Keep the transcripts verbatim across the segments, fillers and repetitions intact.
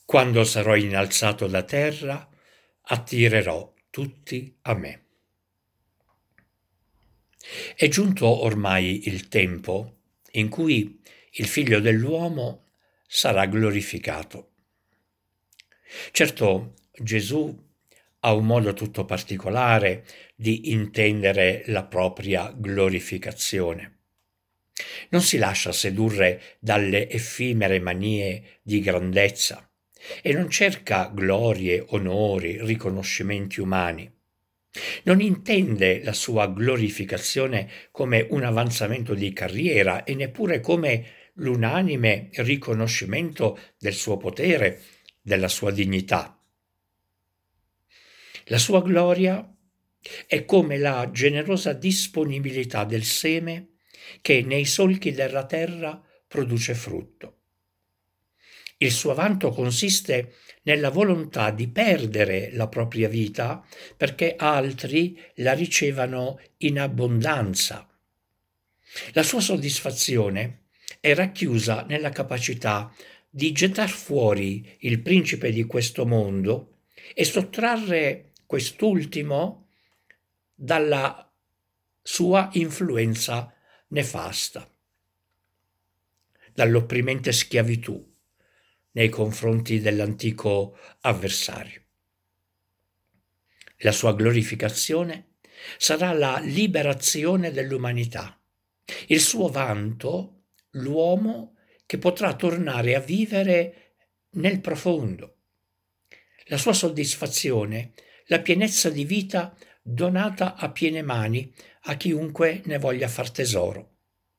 Quando sarò innalzato da terra, attirerò tutti a me. È giunto ormai il tempo in cui il Figlio dell'uomo sarà glorificato. Certo, Gesù ha un modo tutto particolare di intendere la propria glorificazione. Non si lascia sedurre dalle effimere manie di grandezza e non cerca glorie, onori, riconoscimenti umani. Non intende la sua glorificazione come un avanzamento di carriera e neppure come l'unanime riconoscimento del suo potere, della sua dignità. La sua gloria è come la generosa disponibilità del seme che nei solchi della terra produce frutto. Il suo vanto consiste nella volontà di perdere la propria vita perché altri la ricevano in abbondanza. La sua soddisfazione è racchiusa nella capacità di gettar fuori il principe di questo mondo e sottrarre quest'ultimo dalla sua influenza nefasta, dall'opprimente schiavitù nei confronti dell'antico avversario. La sua glorificazione sarà la liberazione dell'umanità. Il suo vanto, l'uomo che potrà tornare a vivere nel profondo. La sua soddisfazione, la pienezza di vita donata a piene mani a chiunque ne voglia far tesoro.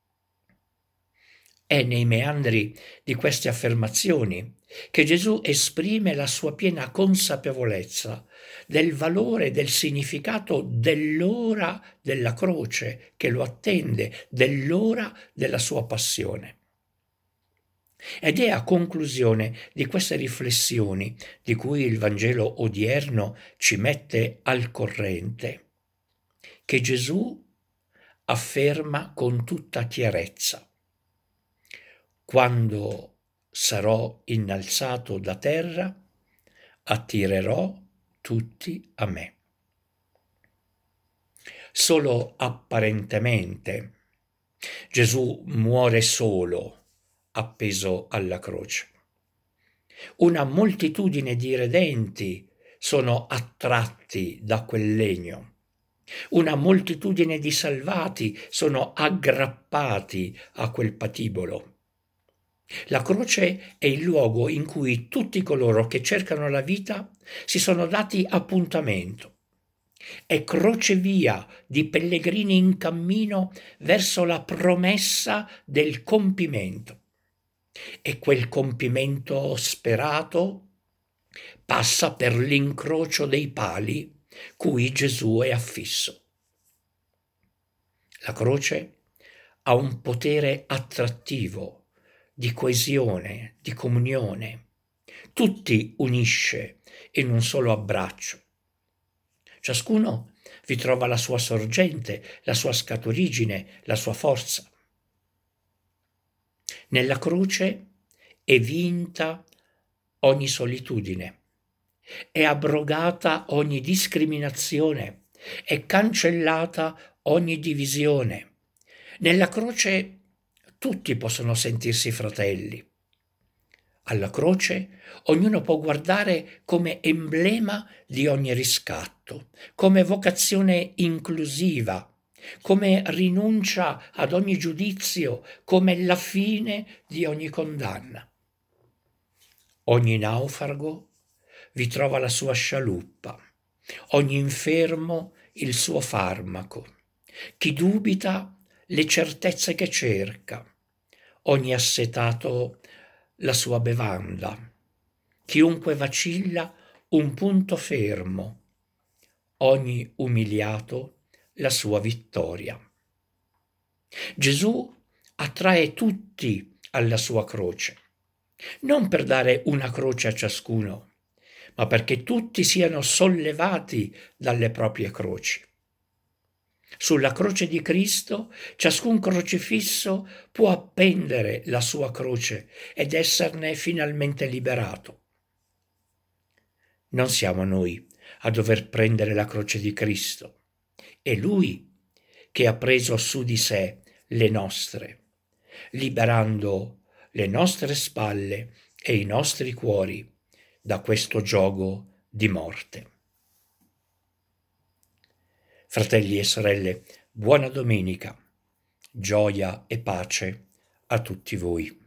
È nei meandri di queste affermazioni che Gesù esprime la sua piena consapevolezza del valore e del significato dell'ora della croce che lo attende, dell'ora della sua passione. Ed è a conclusione di queste riflessioni di cui il Vangelo odierno ci mette al corrente che Gesù afferma con tutta chiarezza: quando sarò innalzato da terra, attirerò tutti a me. Solo apparentemente Gesù muore solo, appeso alla croce. Una moltitudine di redenti sono attratti da quel legno. Una moltitudine di salvati sono aggrappati a quel patibolo. La croce è il luogo in cui tutti coloro che cercano la vita si sono dati appuntamento. È crocevia di pellegrini in cammino verso la promessa del compimento. E quel compimento sperato passa per l'incrocio dei pali cui Gesù è affisso. La croce ha un potere attrattivo, di coesione, di comunione. Tutti unisce in un solo abbraccio. Ciascuno vi trova la sua sorgente, la sua scaturigine, la sua forza. Nella croce è vinta ogni solitudine, è abrogata ogni discriminazione, è cancellata ogni divisione. Nella croce tutti possono sentirsi fratelli. Alla croce ognuno può guardare come emblema di ogni riscatto, come vocazione inclusiva, come rinuncia ad ogni giudizio, come la fine di ogni condanna. Ogni naufrago vi trova la sua scialuppa, ogni infermo il suo farmaco, chi dubita le certezze che cerca, ogni assetato la sua bevanda, chiunque vacilla un punto fermo, ogni umiliato la sua vittoria. Gesù attrae tutti alla sua croce, non per dare una croce a ciascuno, ma perché tutti siano sollevati dalle proprie croci. Sulla croce di Cristo ciascun crocifisso può appendere la sua croce ed esserne finalmente liberato. Non siamo noi a dover prendere la croce di Cristo, è Lui che ha preso su di sé le nostre, liberando le nostre spalle e i nostri cuori da questo giogo di morte. Fratelli e sorelle, buona domenica, gioia e pace a tutti voi.